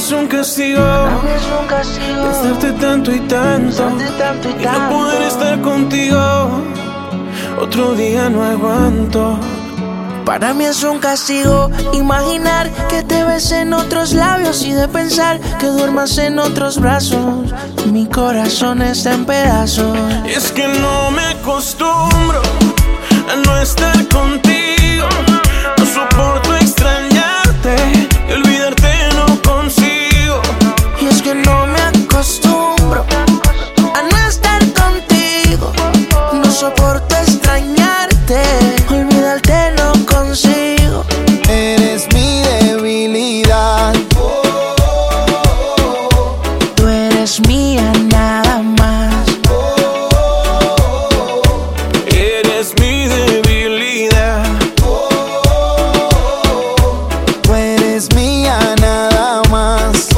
es un castigo pensarte tanto y tanto y no poder estar contigo. Otro día no aguanto. Para mí es un castigo imaginar que te ves en otros labios y de pensar que duermas en otros brazos. Mi corazón está en pedazos. Y es que no me acostumbro a no estar contigo. No soporto extrañarte y olvidarte no consigo. Y es que no me acostumbro a no estar contigo. No soporto extrañarte, olvidarte no consigo. Eres mi debilidad. Tú eres mía nada más. Eres mi debilidad. Tú eres mía nada más.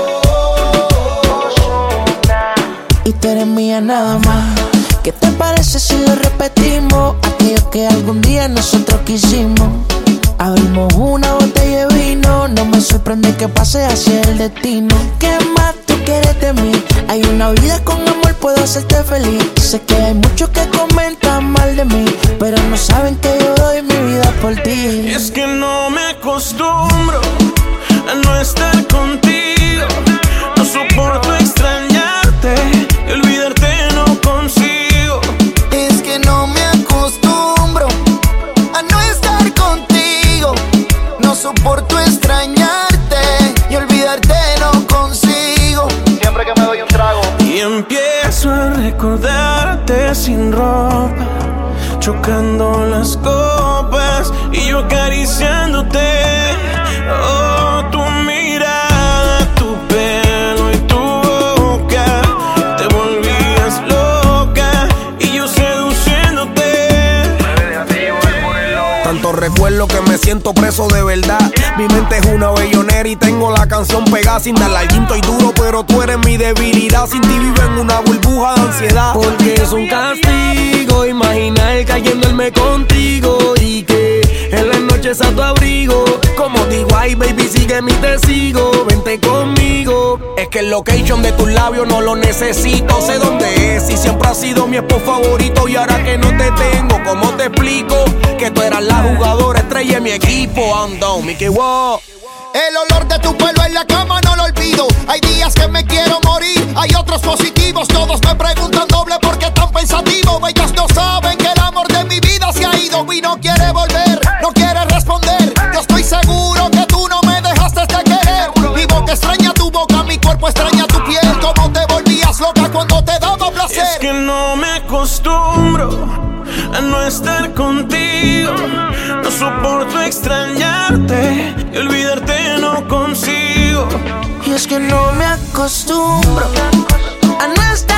Y tú eres mía nada más. ¿Qué te parece si lo repetimos? Aquello que algún día nosotros quisimos. Abrimos una botella de vino. No me sorprende que pase así el destino. ¿Qué más tú quieres de mí? Hay una vida con amor, puedo hacerte feliz. Sé que hay muchos que comentan mal de mí, pero no saben que yo doy mi vida por ti. Es que no me acostumbro a no estar contigo. No soporto extrañarte y olvidarte no consigo. Es que no me acostumbro a no estar contigo. No soporto extrañarte y olvidarte no consigo. Siempre que me doy un trago Y empiezo a recordarte sin ropa, chocando las copas y yo acariciándote. Oh, tu mirada, tu pelo y tu boca, te volvías loca y yo seduciéndote. Tanto recuerdo que me siento preso de verdad. Mi mente es una bellonera y tengo la canción pegada. Sin darle al quinto y duro, pero tú eres mi debilidad. Sin ti vivo en una burbuja de ansiedad. Porque es un castigo imaginar cayéndome contigo y que en las noches a tu abrigo. Como digo, ay baby, sigue mi testigo, vente conmigo. Es que el location de tus labios no lo necesito. Sé dónde es y siempre has sido mi spot favorito. Y ahora que no te tengo, ¿cómo te explico? Que tú eras la jugadora estrella de mi equipo. I'm down, Mickey, wow. El olor de tu pelo en la cama no lo olvido. Hay días que me quiero morir, hay otros positivos. Todos me preguntan doble por qué tan pensativo. Ellas no saben que el amor de mi vida se ha ido y no quiere volver, no quiere responder. Yo estoy seguro que tú no me dejaste de querer. Mi boca extraña tu boca, mi cuerpo extraña tu piel. Cómo te volvías loca cuando te daba placer. Es que no me acostumbro a no estar contigo. No soporto extrañarte y olvidarte no consigo. Y es que no me acostumbro a no estar